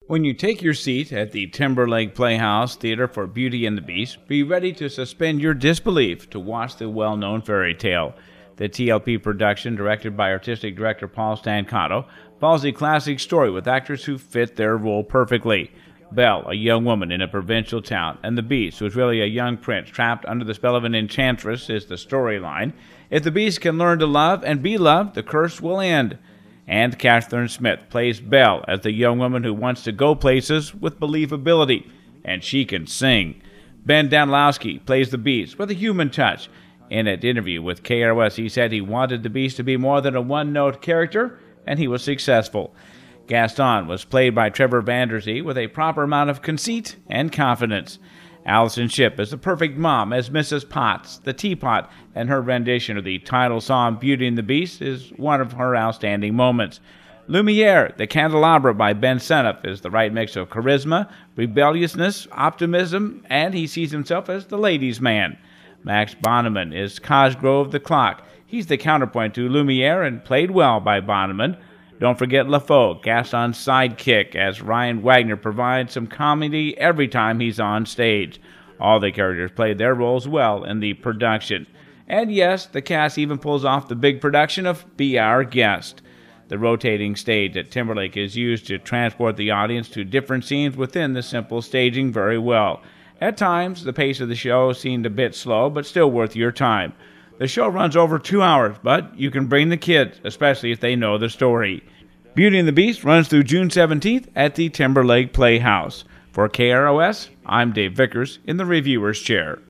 When you take your seat at the Timberlake Playhouse Theater for Beauty and the Beast, be ready to suspend your disbelief to watch the well-known fairy tale. The TLP production, directed by artistic director Paul Stancato, follows a classic story with actors who fit their role perfectly. Belle, a young woman in a provincial town, and the Beast, who is really a young prince trapped under the spell of an enchantress, is the storyline. If the Beast can learn to love and be loved, the curse will end. And Catherine Smith plays Belle as the young woman who wants to go places with believability, and she can sing. Ben Danilowski plays the Beast with a human touch. In an interview with KROS, he said he wanted the Beast to be more than a one-note character, and he was successful. Gaston was played by Trevor Vanderzee with a proper amount of conceit and confidence. Alison Shipp is the perfect mom as Mrs. Potts, the teapot, and her rendition of the title song Beauty and the Beast is one of her outstanding moments. Lumiere, the candelabra by Ben Seneff, is the right mix of charisma, rebelliousness, optimism, and he sees himself as the ladies' man. Max Bonneman is Cosgrove the clock. He's the counterpoint to Lumiere and played well by Bonneman. Don't forget LaFoe, Gaston's sidekick, as Ryan Wagner provides some comedy every time he's on stage. All the characters played their roles well in the production. And yes, the cast even pulls off the big production of Be Our Guest. The rotating stage at Timberlake is used to transport the audience to different scenes within the simple staging very well. At times, the pace of the show seemed a bit slow, but still worth your time. The show runs over 2 hours, but you can bring the kids, especially if they know the story. Beauty and the Beast runs through June 17th at the Timberlake Playhouse. For KROS, I'm Dave Vickers in the reviewer's chair.